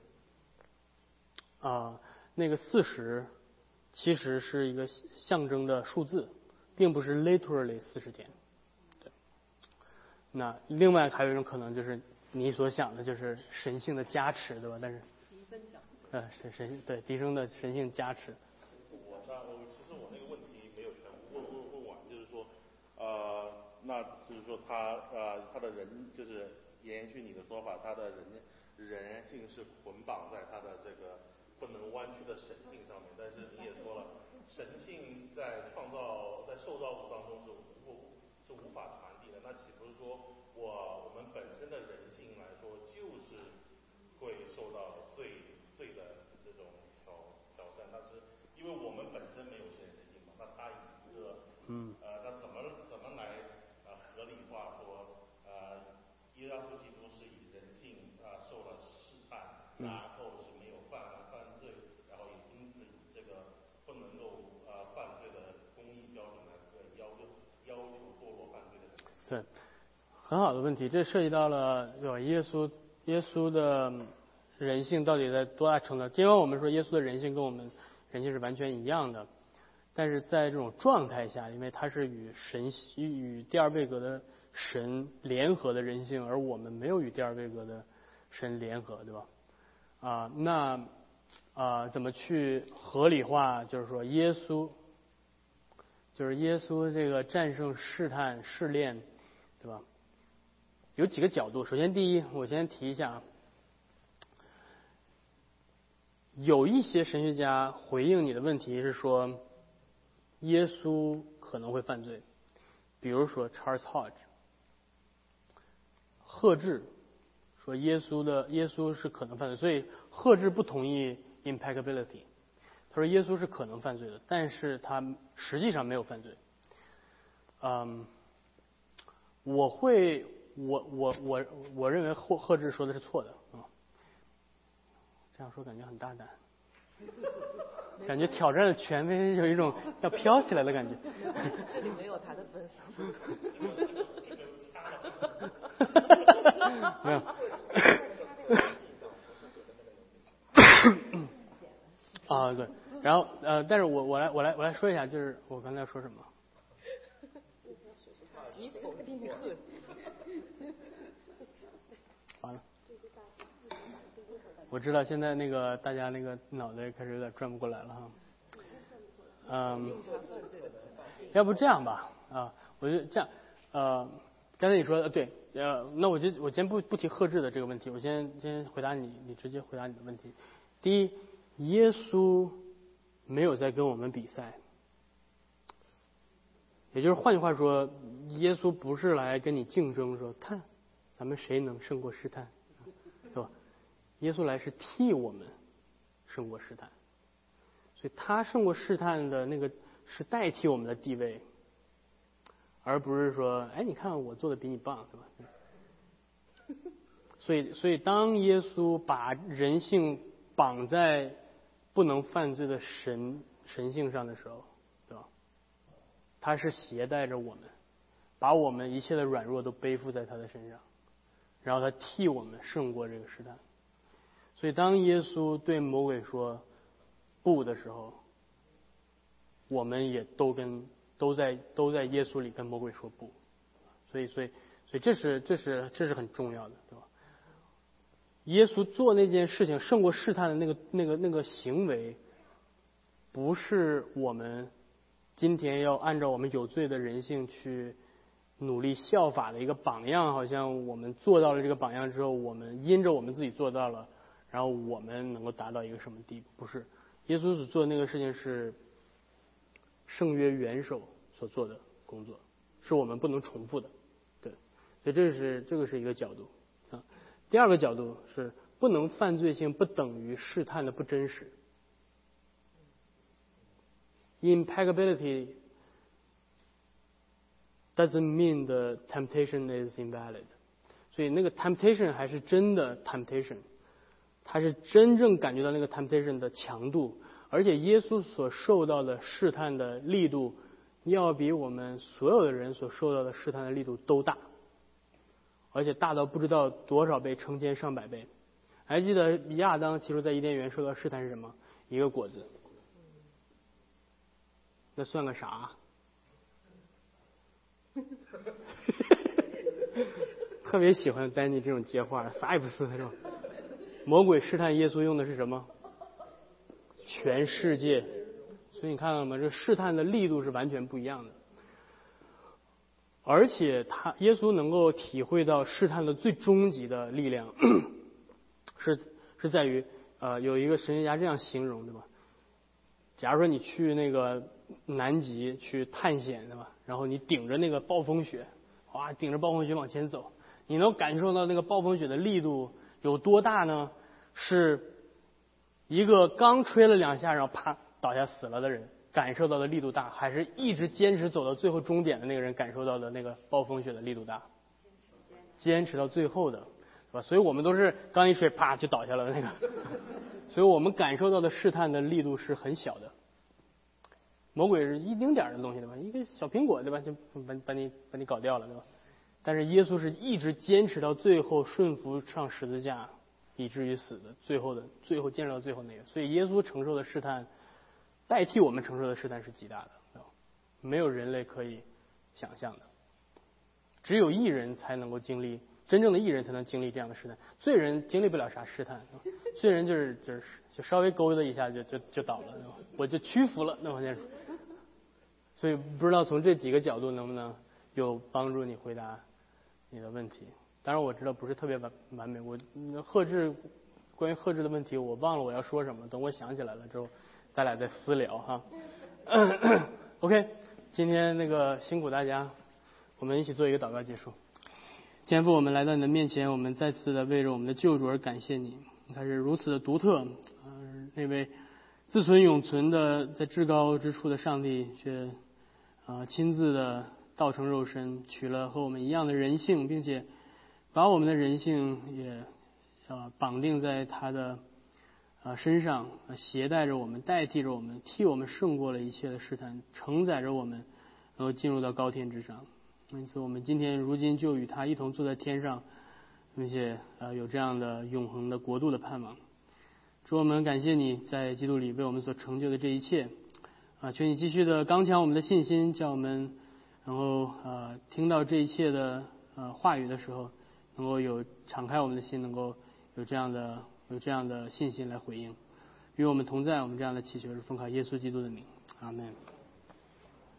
那个40其实是一个象征的数字，并不是 literally 40天。对。那另外还有一种可能就是你所想的就是神性的加持，对吧？但是对提升的神性加持。 其实我那个问题没有全部问完，就是说那就是说他的人就是延续你的说法，他的人性是捆绑在他的这个不能弯曲的神性上面，但是你也说了，神性在受造物当中是无法传递的，那岂不是说我们本身的人性来说就是会受到罪的这种挑战？但是因为我们本身没有现实性嘛，那他以一个那怎么来合理化说耶稣基督是以人性受了试探，然后是没有犯罪，然后也因此以这个不能够犯罪的公义标准来要求堕落犯罪的人。 对，很好的问题，这涉及到了对吧？耶稣的人性到底在多大程度？尽管我们说耶稣的人性跟我们人性是完全一样的，但是在这种状态下，因为他是与第二位格的神联合的人性，而我们没有与第二位格的神联合，对吧？怎么去合理化？就是说耶稣这个战胜试探试炼，对吧？有几个角度。首先第一，我先提一下有一些神学家回应你的问题是说，耶稣可能会犯罪，比如说 Charles Hodge， 赫治说耶稣是可能犯罪，所以赫治不同意 impeccability， 他说耶稣是可能犯罪的，但是他实际上没有犯罪。我认为赫治说的是错的啊，这样说感觉很大胆，感觉挑战了权威，有一种要飘起来的感觉。 这里没有他的分数。 没有。啊，对，然后但是我来说一下，就是我刚才要说什么。 你否定赫治。 完了。我知道现在那个大家那个脑袋开始有点转不过来了哈。要不这样吧我就这样刚才你说的对那我先不提赫治的这个问题，我先回答你直接回答你的问题。第一，耶稣没有在跟我们比赛，也就是换句话说，耶稣不是来跟你竞争说看咱们谁能胜过试探，对吧？耶稣来是替我们胜过试探，所以他胜过试探的那个是代替我们的地位，而不是说哎你看我做的比你棒，对吧？所以当耶稣把人性绑在不能犯罪的神性上的时候，对吧？他是携带着我们，把我们一切的软弱都背负在他的身上，然后他替我们胜过这个试探。所以当耶稣对魔鬼说不的时候，我们也都在耶稣里跟魔鬼说不。所以这是很重要的，对吧？耶稣做那件事情胜过试探的那个行为，不是我们今天要按照我们有罪的人性去努力效法的一个榜样，好像我们做到了这个榜样之后，我们因着我们自己做到了，然后我们能够达到一个什么地步？不是，耶稣所做的那个事情是圣约元首所做的工作，是我们不能重复的。对，所以这个是一个角度啊。第二个角度是不能犯罪性不等于试探的不真实。Impeccability doesn't mean the temptation is invalid。所以那个 temptation 还是真的 temptation， 他是真正感觉到那个 temptation 的强度，而且耶稣所受到的试探的力度，要比我们所有的人所受到的试探的力度都大。而且大到不知道多少倍，成千上百倍。还记得亚当其实在伊甸园受到试探是什么？一个果子。那算个啥？特别喜欢丹尼这种接话，啥也不是那种。魔鬼试探耶稣用的是什么？全世界。所以你看到吗？这试探的力度是完全不一样的。而且耶稣能够体会到试探的最终极的力量，是在于有一个神学家这样形容，对吧？假如说你去那个南极去探险，对吧？然后你顶着那个暴风雪，哇，顶着暴风雪往前走，你能感受到那个暴风雪的力度有多大呢？是一个刚吹了2下然后啪倒下死了的人感受到的力度大，还是一直坚持走到最后终点的那个人感受到的那个暴风雪的力度大？坚持到最后的，对吧？所以我们都是刚一吹啪就倒下了的那个，所以我们感受到的试探的力度是很小的。魔鬼是一丁点的东西，对吧？一个小苹果，对吧？就把你搞掉了，对吧？但是耶稣是一直坚持到最后，顺服上十字架，以至于死的，最后坚持到最后那个。所以耶稣承受的试探，代替我们承受的试探是极大的，没有人类可以想象的。只有义人才能够经历，真正的义人才能经历这样的试探，罪人经历不了啥试探，罪人就稍微勾搭一下就倒了，我就屈服了，那我先。所以不知道从这几个角度能不能有帮助你回答你的问题。当然我知道不是特别完美，赫治关于贺制的问题，我忘了我要说什么，等我想起来了之后，咱俩再私聊哈。OK， 今天辛苦大家，我们一起做一个祷告结束。天父，我们来到你的面前，我们再次的为着我们的救主而感谢你，他是如此的独特，那位自存永存的在至高之处的上帝，却亲自的道成肉身，取了和我们一样的人性，并且把我们的人性也绑定在他的身上，携带着我们，代替着我们，替我们胜过了一切的试探，承载着我们，能够进入到高天之上。因此，我们今天如今就与他一同坐在天上，并且有这样的永恒的国度的盼望。主，我们感谢你在基督里为我们所成就的这一切。求你继续的刚强我们的信心，叫我们能够听到这一切的话语的时候，能够敞开我们的心，能够有这样的信心来回应。与我们同在，我们这样的祈求是奉靠耶稣基督的名，阿们。